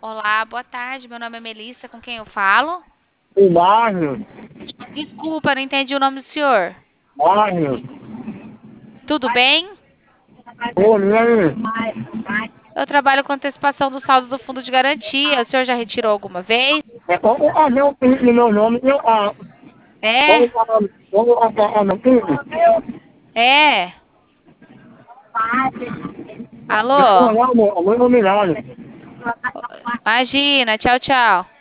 Olá, boa tarde. Meu nome é Melissa, com quem eu falo? O bairro, Desculpa, não entendi o nome do senhor. bairro, Tudo bem? olhei, Eu trabalho com antecipação do saldo do fundo de garantia. O senhor já retirou alguma vez? meu filho, meu nome, É? meu filho, É? eu Alô? olhar, meu nome, Imagina, tchau, tchau.